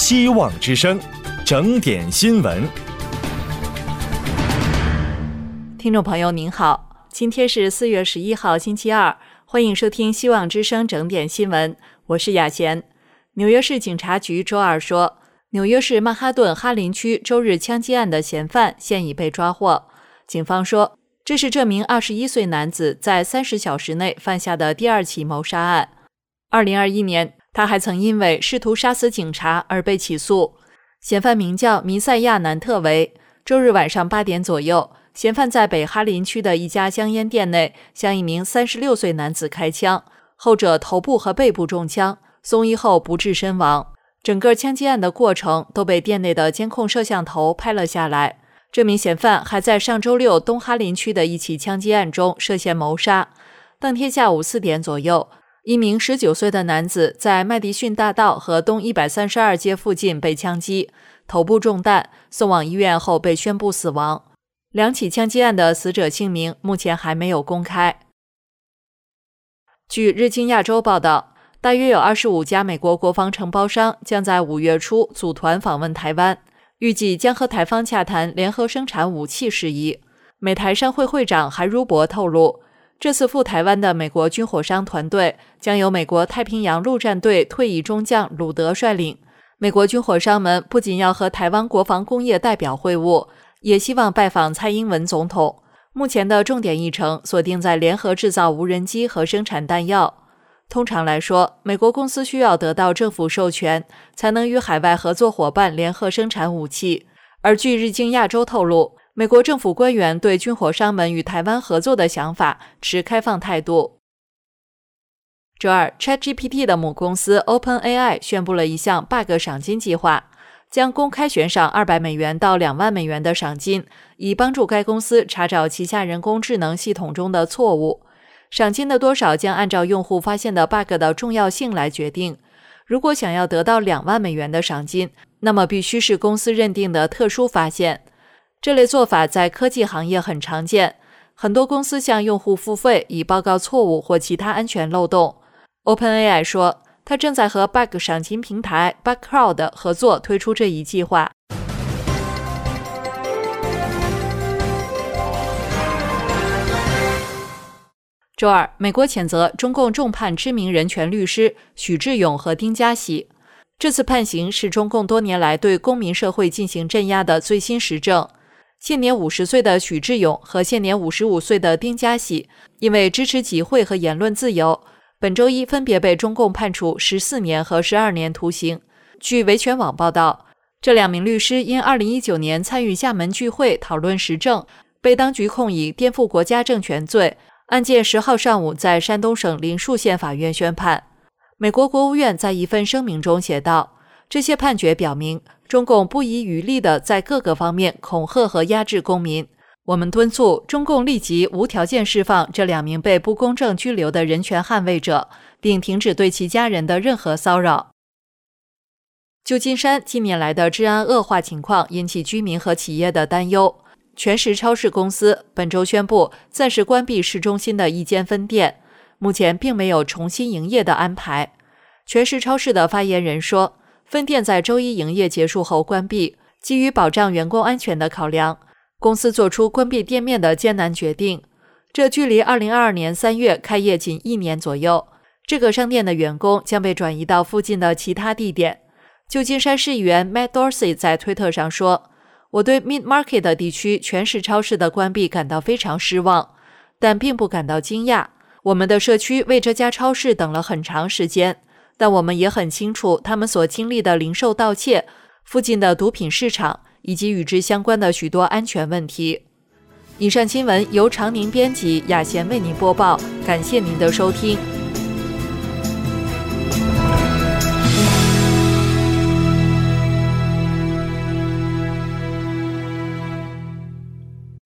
希望之声，整点新闻。 听众朋友您好，今天是4月11号星期二，欢迎收听希望之声整点新闻，我是雅贤。纽约市警察局周二说，纽约市曼哈顿哈林区周日枪击案的嫌犯现已被抓获。警方说，这是这名21岁男子在30小时内犯下的第二起谋杀案。2021年，他还曾因为试图杀死警察而被起诉。嫌犯名叫弥赛亚·南特维。周日晚上8点左右，嫌犯在北哈林区的一家香烟店内向一名36岁男子开枪，后者头部和背部中枪，送医后不治身亡。整个枪击案的过程都被店内的监控摄像头拍了下来。这名嫌犯还在上周六东哈林区的一起枪击案中涉嫌谋杀。当天下午4点左右，一名19岁的男子在麦迪逊大道和东132街附近被枪击，头部中弹，送往医院后被宣布死亡。两起枪击案的死者姓名目前还没有公开。据日经亚洲报道，大约有25家美国国防承包商将在5月初组团访问台湾，预计将和台方洽谈联合生产武器事宜。美台商会会长韩如博透露，这次赴台湾的美国军火商团队将由美国太平洋陆战队退役中将鲁德率领。美国军火商们不仅要和台湾国防工业代表会晤，也希望拜访蔡英文总统。目前的重点议程锁定在联合制造无人机和生产弹药。通常来说，美国公司需要得到政府授权，才能与海外合作伙伴联合生产武器。而据日经亚洲透露，美国政府官员对军火商们与台湾合作的想法持开放态度。周二 ，ChatGPT 的母公司 OpenAI 宣布了一项 bug 赏金计划，将公开悬赏$200到2万美元的赏金，以帮助该公司查找旗下人工智能系统中的错误。赏金的多少将按照用户发现的 bug 的重要性来决定。如果想要得到2万美元的赏金，那么必须是公司认定的特殊发现。这类做法在科技行业很常见，很多公司向用户付费以报告错误或其他安全漏洞。OpenAI 说，它正在和 bug 赏金平台 Bugcrowd 合作推出这一计划。周二，美国谴责中共重判知名人权律师许志永和丁家喜。这次判刑是中共多年来对公民社会进行镇压的最新实证。现年50岁的许志永和现年55岁的丁家喜，因为支持集会和言论自由，本周一分别被中共判处14年和12年徒刑。据维权网报道，这两名律师因2019年参与厦门聚会讨论时政，被当局控以颠覆国家政权罪。案件10号上午在山东省临沭县法院宣判。美国国务院在一份声明中写道，这些判决表明，中共不遗余力地在各个方面恐吓和压制公民。我们敦促中共立即无条件释放这两名被不公正拘留的人权捍卫者，并停止对其家人的任何骚扰。旧金山近年来的治安恶化情况引起居民和企业的担忧。全食超市公司本周宣布暂时关闭市中心的一间分店，目前并没有重新营业的安排。全食超市的发言人说，分店在周一营业结束后关闭，基于保障员工安全的考量，公司做出关闭店面的艰难决定。这距离2022年3月开业仅1年左右。这个商店的员工将被转移到附近的其他地点。旧金山市议员 Matt Dorsey 在推特上说，我对 Mid-Market 地区全食超市的关闭感到非常失望，但并不感到惊讶。我们的社区为这家超市等了很长时间，但我们也很清楚他们所经历的零售盗窃、附近的毒品市场以及与之相关的许多安全问题。以上新闻由常宁编辑，雅贤为您播报，感谢您的收听。